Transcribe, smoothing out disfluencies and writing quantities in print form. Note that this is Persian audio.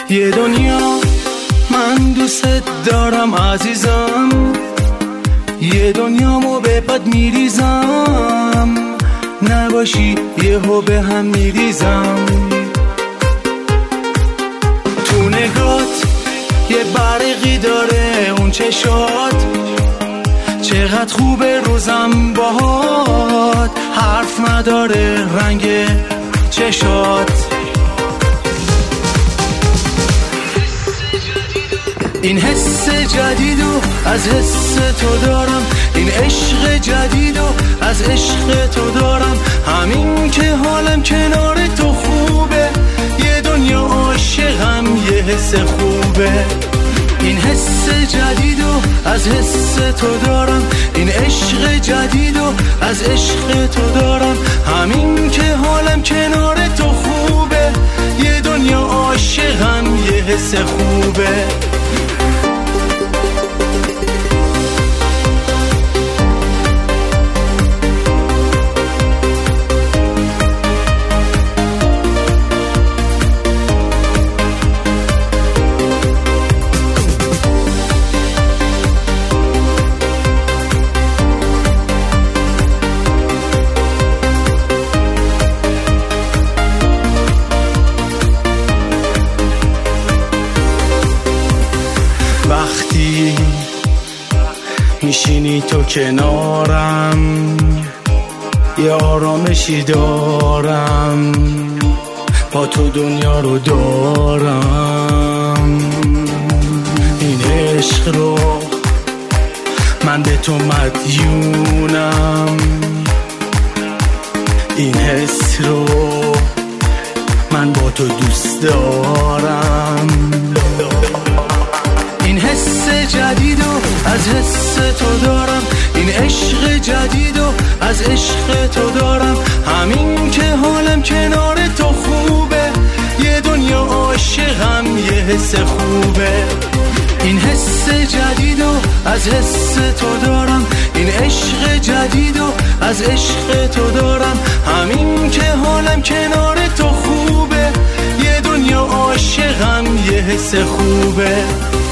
یه دنیا من دوست دارم عزیزم، یه دنیامو به پات میریزم، نباشی یهو به هم میریزم. تو نگات یه برقی داره اون چشات، چقدر خوبه روزم باهات، حرف نداره رنگ چشات. این حس جدیدو از حس تو دارم، این عشق جدیدو از عشق تو دارم، همین که حالم کنار تو خوبه، یه دنیا عاشقم یه حس خوبه. این حس جدیدو از حس تو دارم، این عشق جدیدو از عشق تو دارم، همین که حالم کنار تو خوبه، یه دنیا عاشقم یه حس خوبه. وقتی میشینی تو کنارم یه آرامشی دارم، با تو دنیا رو دارم. این عشق رو من به تو مدیونم، این حس رو من با تو دوست دارم. این حس جدیدو از حس تو دارم، این عشق جدیدو از عشق تو دارم، همین که حالم کنار تو خوبه، یه دنیا عاشقم یه حس خوبه. این حس جدیدو از حس تو دارم، این عشق جدیدو از عشق تو دارم، همین که حالم کنار تو خوبه، یه دنیا عاشقم یه حس خوبه.